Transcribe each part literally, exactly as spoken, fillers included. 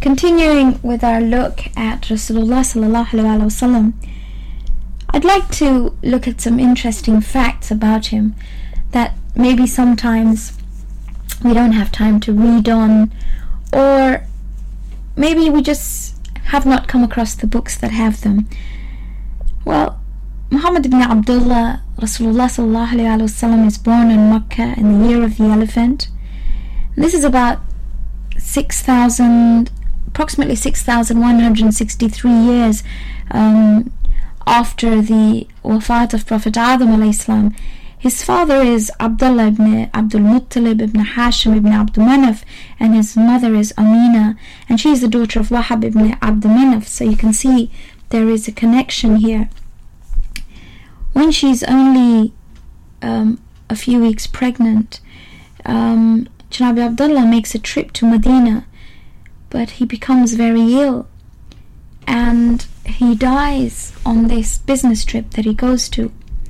Continuing with our look at Rasulullah sallallahu alaihi wasallam, I'd like to look at some interesting facts about him that maybe sometimes we don't have time to read on, or maybe we just have not come across the books that have them. Well, Muhammad ibn Abdullah, Rasulullah sallallahu alaihi wasallam, is born in Mecca in the year of the elephant. This is about six thousand, approximately six thousand one hundred sixty-three years um, after the wafat of Prophet Adam alayhi salam. His father is Abdullah ibn Abdul Muttalib ibn Hashim ibn Abdul Manaf, and his mother is Amina, and she is the daughter of Wahab ibn Abdul Manaf. So you can see there is a connection here. When she's only um, a few weeks pregnant, um, Janabi Abdullah makes a trip to Medina, but he becomes very ill and he dies on this business trip that he goes to.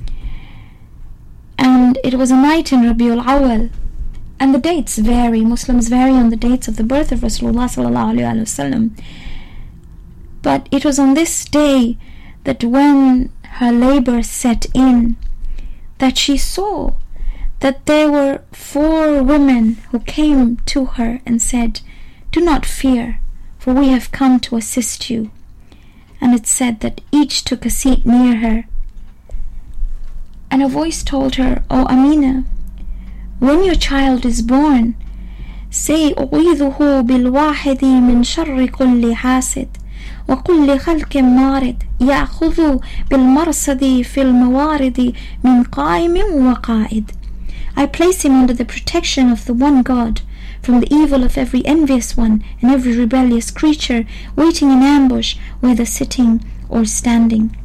And it was a night in Rabiul Awal, and the dates vary. Muslims vary on the dates of the birth of Rasulullah sallallahu alaihi wasallam. But it was on this day that when her labor set in, that she saw that there were four women who came to her and said, "Do not fear, for we have come to assist you." And it said that each took a seat near her. And a voice told her, "O Amina, when your child is born, say أعيذه بالواحد من شر كل حاسد وكل خلق مارد يأخذ بالمرصد في الموارد من قائم وقائد. I place him under the protection of the one God from the evil of every envious one and every rebellious creature waiting in ambush, whether sitting or standing."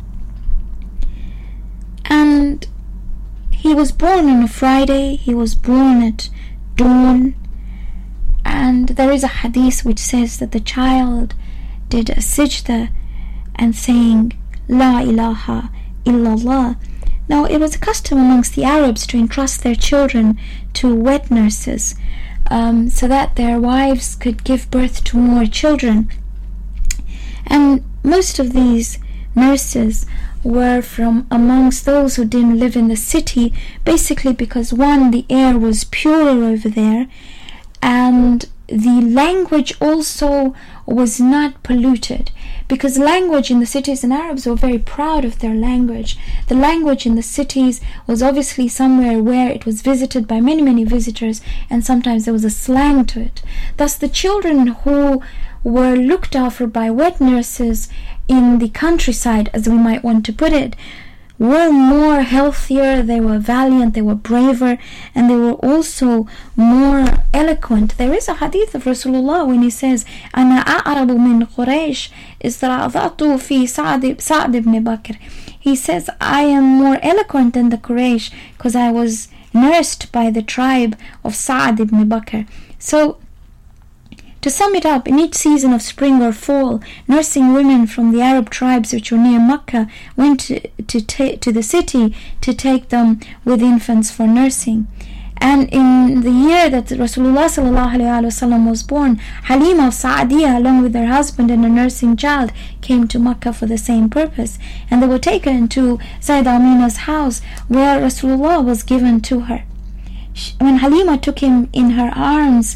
And he was born on a Friday, he was born at dawn, and there is a hadith which says that the child did a sajda and saying, "La ilaha illallah." Now, it was a custom amongst the Arabs to entrust their children to wet nurses, um, so that their wives could give birth to more children. And most of these nurses were from amongst those who didn't live in the city, basically because, one, the air was purer over there, and the language also was not polluted, because language in the cities, and Arabs were very proud of their language. The language in the cities was obviously somewhere where it was visited by many, many visitors, and sometimes there was a slang to it. Thus, the children who were looked after by wet nurses in the countryside, as we might want to put it, were more healthier, they were valiant, they were braver, and they were also more eloquent. There is a hadith of Rasulullah when he says, "Ana a'rabu min Quraysh istradatu fi Sa'd Sa'd ibn Bakr." He says, "I am more eloquent than the Quraysh because I was nursed by the tribe of Sa'd ibn Bakr." So, to sum it up, in each season of spring or fall, nursing women from the Arab tribes which were near Mecca went to, to, ta- to the city to take them with infants for nursing. And in the year that Rasulullah sallallahu alaihi wasallam was born, Halima of Sa'adiyah, along with her husband and a nursing child, came to Mecca for the same purpose. And they were taken to Sayyidah Amina's house, where Rasulullah was given to her. When Halima took him in her arms,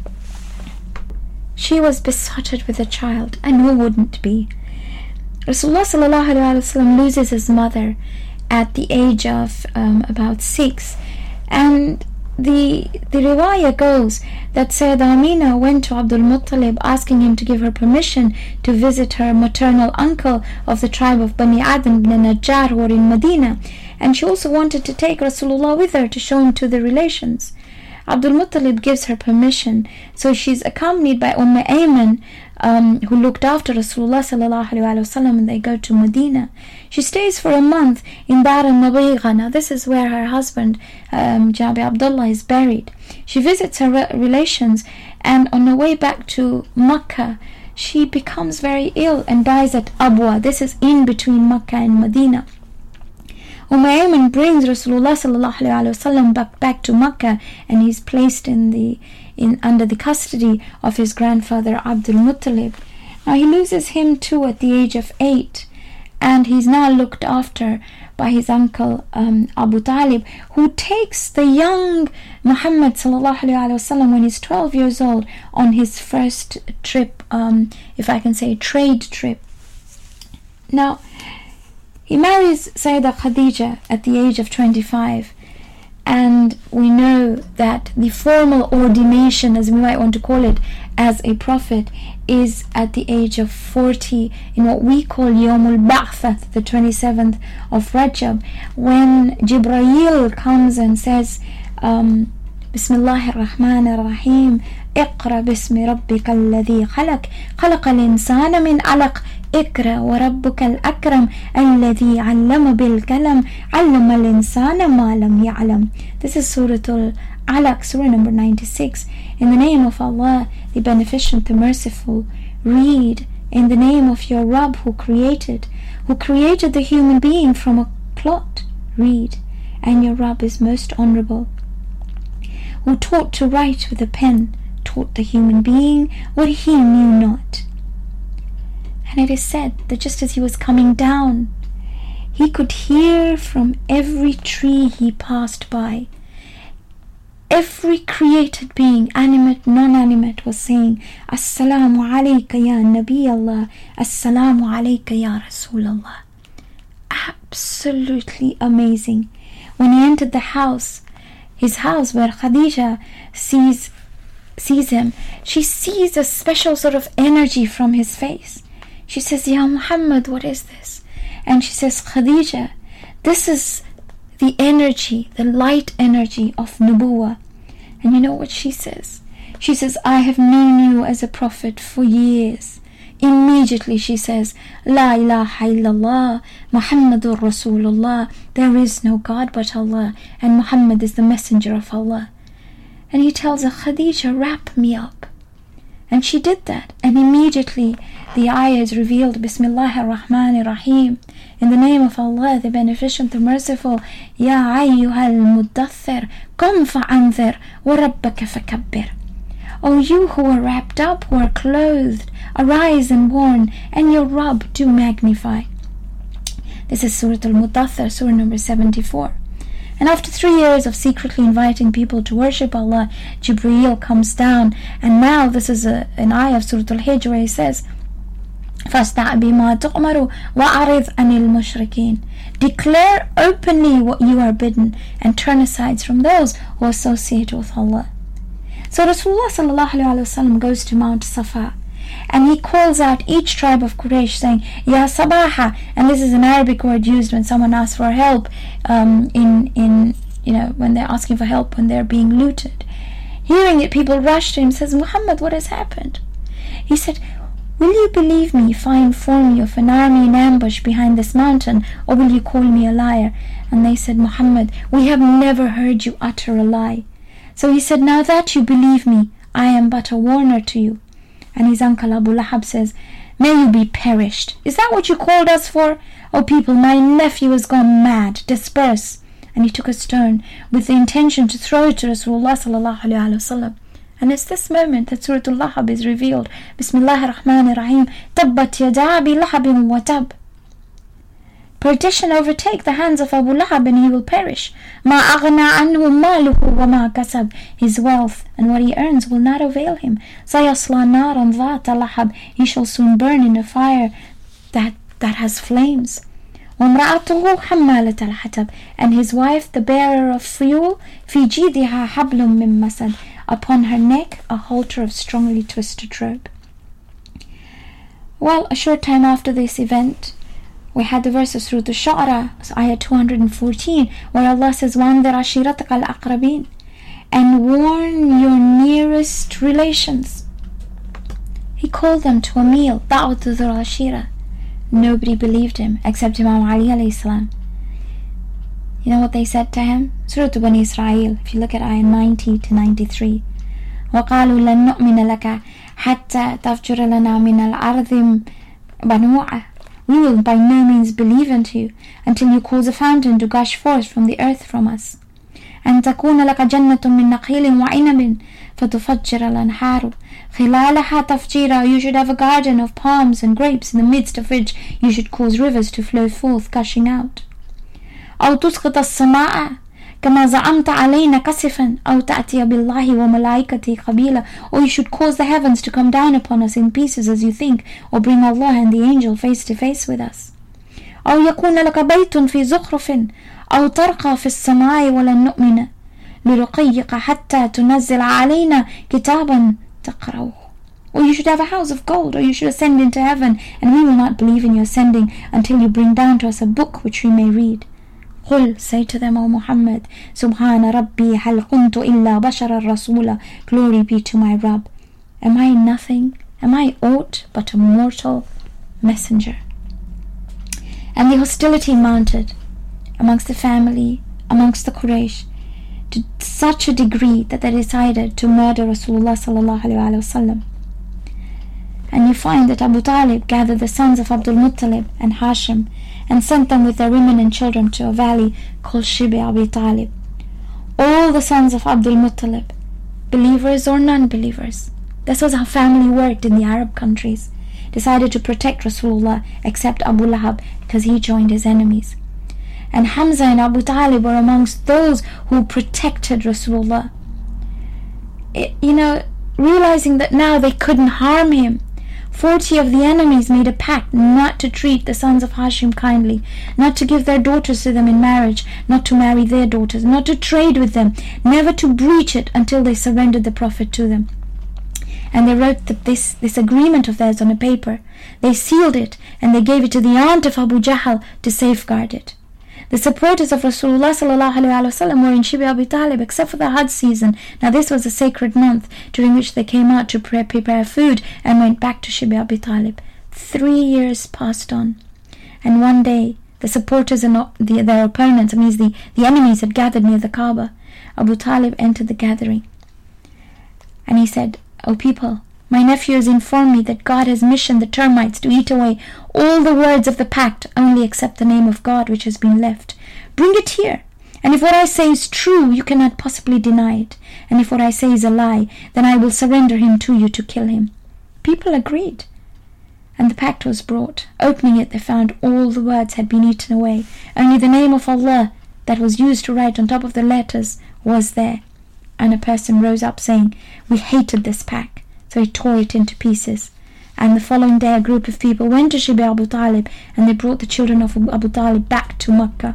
she was besotted with a child, and who wouldn't be? Rasulullah sallallahu alaihi wasallam loses his mother at the age of um, about six, and the the riwayah goes that Sayyidah Amina went to Abdul Muttalib asking him to give her permission to visit her maternal uncle of the tribe of Bani Adan ibn Najjar, who were in Medina, and she also wanted to take Rasulullah with her to show him to the relations. Abdul Muttalib gives her permission, so she's accompanied by Umm Ayman, um, who looked after Rasulullah sallallahu alaihi wasallam, and they go to Medina. She stays for a month in Dar al-Nabigha. Now this is where her husband, um, Jabi Abdullah, is buried. She visits her re- relations, and on her way back to Mecca, she becomes very ill and dies at Abwa. This is in between Mecca and Medina. Umm Ayman brings Rasulullah sallallahu alaihi wasallam back, back to Makkah, and he's placed in the in under the custody of his grandfather Abdul Muttalib. Now he loses him too at the age of eight, and he's now looked after by his uncle um, Abu Talib, who takes the young Muhammad sallallahu alaihi wasallam when he's twelve years old on his first trip, um, if I can say trade trip. Now he marries Sayyidah Khadija at the age of twenty-five, and we know that the formal ordination, as we might want to call it, as a prophet is at the age of forty, in what we call Yawmul Ba'thath, the twenty-seventh of Rajab, when Jibreel comes and says, um, Bismillahir Rahmanir Rahim, Iqra bismi rabbika alladhi khalaq, khalaqa al-insana min alaq, Ikra wa rabbuka al-akram, alladhi allama bil-kalam, allama al-insana ma lam ya'lam. This is Surah Al-Alaq, Surah number ninety-six. In the name of Allah, the Beneficent, the Merciful, read, in the name of your Rabb who created, who created the human being from a clot, read, and your Rabb is most honorable, who taught to write with a pen, taught the human being what he knew not. And it is said that just as he was coming down, he could hear from every tree he passed by, every created being, animate, non-animate, was saying, Assalamu alayka ya Nabi Allah, Assalamu alayka ya Rasulullah. Absolutely amazing. When he entered the house, his house where Khadija sees sees him, she sees a special sort of energy from his face. She says, Ya Muhammad, what is this? And she says, Khadija, this is the energy, the light energy of Nubuwah. And you know what she says? She says, I have known you as a prophet for years. Immediately she says, La ilaha illallah, Muhammadur Rasulullah. There is no God but Allah, and Muhammad is the messenger of Allah. And he tells her, Khadija, wrap me up. And she did that, and immediately the ayah is revealed, Bismillahir Rahmanir Rahim, in the name of Allah, the Beneficent, the Merciful, Ya ayyuhal muddathir, qum fa'anzir, wa rabbaka fakabbir. O you who are wrapped up, who are clothed, arise and warn, and your Rabb do magnify. This is Surah Al-Muddathir, Surah number seventy-four. And after three years of secretly inviting people to worship Allah, Jibreel comes down, and now this is a, an ayah of Surah Al-Hijr where he says, فَاسْتَعْ بِمَا تُؤْمَرُ وَأَعْرِضْ عَنِ الْمُشْرِكِينَ. Declare openly what you are bidden, and turn aside from those who associate with Allah. So Rasulullah sallallahu alaihi wasallam goes to Mount Safa, and he calls out each tribe of Quraysh saying, Ya Sabaha, and this is an Arabic word used when someone asks for help, um, in, in, you know, when they're asking for help when they're being looted. Hearing it, people rush to him, says, Muhammad, what has happened? He said, will you believe me if I inform you of an army in ambush behind this mountain, or will you call me a liar? And they said, Muhammad, we have never heard you utter a lie. So he said, now that you believe me, I am but a warner to you. And his uncle Abu Lahab says, may you be perished. Is that what you called us for? O people, my nephew has gone mad. Disperse. And he took a stone with the intention to throw it to Rasulullah sallallahu alaihi wasallam. And it's this moment that Surah Al-Lahab is revealed. Bismillahir Rahmanir Rahim. Tabbat yada Abi Lahabin wa tab. Perdition overtake the hands of Abu Lahab, and he will perish. Ma aghna anhu maluhu wa ma kasab. His wealth and what he earns will not avail him. Sayasla naran dhata lahab. He shall soon burn in a fire that that has flames. وَامْرَأَتُهُ حَمَّالَةَ الْحَطَبِ. And his wife, the bearer of fuel, فِي جِيدِهَا حَبْلٌ مِّن مَّسَدٍ. Upon her neck a halter of strongly twisted rope. Well, a short time after this event, we had the verse of Surah Al-Shu'ara, ayah two hundred fourteen, where Allah says, وَأَنذِرْ عَشِيرَتَكَ الْأَقْرَبِينَ. And warn your nearest relations. He called them to a meal, دَعْوَةُ ذُو الْعَشِيرَةِ. Nobody believed him except Imam Ali alayhi salam. You know what they said to him? Surah Bani Israel, if you look at ayah ninety to ninety-three. وَقَالُوا لَن نُؤْمِنَ لَكَ حَتَّى تَفْجُرَ لَنَا مِنَ الْأَرْضِ بَنُوعًا we will by no means believe unto you until you cause a fountain to gush forth from the earth from us. أن تكون لك جنة من نخيل وعنب فتفجر الأنهار خلالها تفجيرا. You should have a garden of palms and grapes, in the midst of which you should cause rivers to flow forth, gushing out. أو تسقط السماء كما زعمت علينا كسفا أو تأتي بالله وملائكته قبيلا. Or you should cause the heavens to come down upon us in pieces as you think, or bring Allah and the angel face to face with us. أو يكون لك بيت في زخرف أو ترقى في السماء ولن نؤمن لرقيك حتى تنزل علينا كتابا تقرأه. Or you should have a house of gold, or you should ascend into heaven, and we will not believe in your ascending until you bring down to us a book which we may read. قل, say to them, O Muhammad, Subhana Rabbi hal kuntu illa bashara rasula. Glory be to my Rabb. Am I nothing? Am I aught but a mortal messenger? And the hostility mounted amongst the family, amongst the Quraysh, to such a degree that they decided to murder Rasulullah sallallahu alaihi wasallam. And you find that Abu Talib gathered the sons of Abdul Muttalib and Hashim and sent them with their women and children to a valley called Shibi Abi Talib. All the sons of Abdul Muttalib, believers or non-believers, this was how family worked in the Arab countries, decided to protect Rasulullah except Abu Lahab because he joined his enemies. And Hamza and Abu Talib were amongst those who protected Rasulullah. It, you know, realizing that now they couldn't harm him, Forty of the enemies made a pact not to treat the sons of Hashim kindly, not to give their daughters to them in marriage, not to marry their daughters, not to trade with them, never to breach it until they surrendered the Prophet to them. And they wrote the, this, this agreement of theirs on a paper. They sealed it, and they gave it to the aunt of Abu Jahl to safeguard it. The supporters of Rasulullah sallallahu alaihi wasallam were in Shibi Abi Talib, except for the Hajj season. Now this was a sacred month during which they came out to pre- prepare food and went back to Shibi Abi Talib. Three years passed on, and one day the supporters and the, their opponents, I mean the, the enemies, had gathered near the Kaaba. Abu Talib entered the gathering, and he said, "O people, my nephew has informed me that God has missioned the termites to eat away all the words of the pact, only except the name of God which has been left. Bring it here, and if what I say is true, you cannot possibly deny it, and if what I say is a lie, then I will surrender him to you to kill him." People agreed, and the pact was brought. Opening it, they found all the words had been eaten away. Only the name of Allah that was used to write on top of the letters was there. And a person rose up saying, "We hated this pact." So he tore it into pieces. And the following day a group of people went to Shibi Abu Talib, and they brought the children of Abu Talib back to Makkah.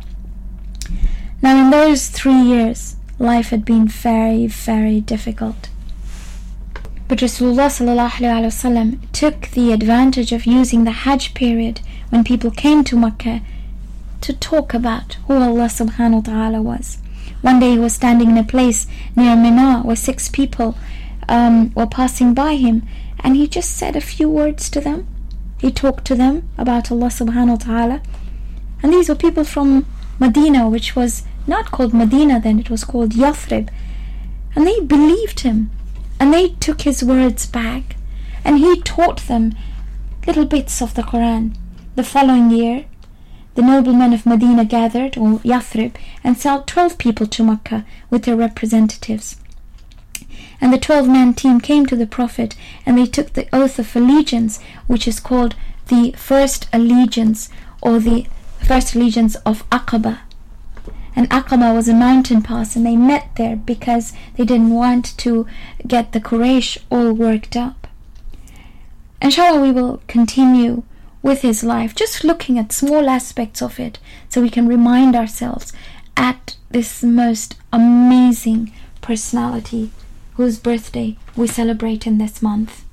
Now in those three years, life had been very, very difficult. But Rasulullah sallallahu alaihi wasallam took the advantage of using the Hajj period when people came to Makkah to talk about who Allah subhanahu wa ta'ala was. One day he was standing in a place near Mina where six people um, were passing by him, and he just said a few words to them. He talked to them about Allah subhanahu wa ta'ala. And these were people from Medina, which was not called Medina then, it was called Yathrib. And they believed him, and they took his words back, and he taught them little bits of the Quran. The following year, the noblemen of Medina gathered, or Yathrib, and sent twelve people to Makkah with their representatives. And the twelve-man team came to the Prophet, and they took the oath of allegiance, which is called the first allegiance, or the first allegiance of Aqaba. And Aqaba was a mountain pass, and they met there because they didn't want to get the Quraysh all worked up. Inshallah, we will continue with his life, just looking at small aspects of it, so we can remind ourselves at this most amazing personality whose birthday we celebrate in this month.